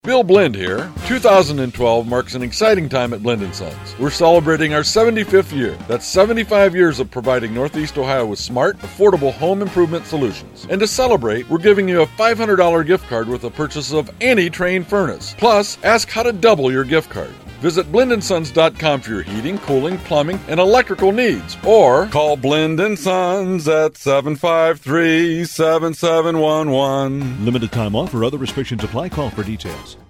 Bill Blend here. 2012 marks an exciting time at Blend & Sons. We're celebrating our 75th year. That's 75 years of providing Northeast Ohio with smart, affordable home improvement solutions. And to celebrate, we're giving you a $500 gift card with the purchase of any Trane furnace. Plus, ask how to double your gift card. Visit blendandsons.com for your heating, cooling, plumbing, and electrical needs. Or call Blend & Sons at 753-7711. Limited time offer. Other restrictions apply. Call for details.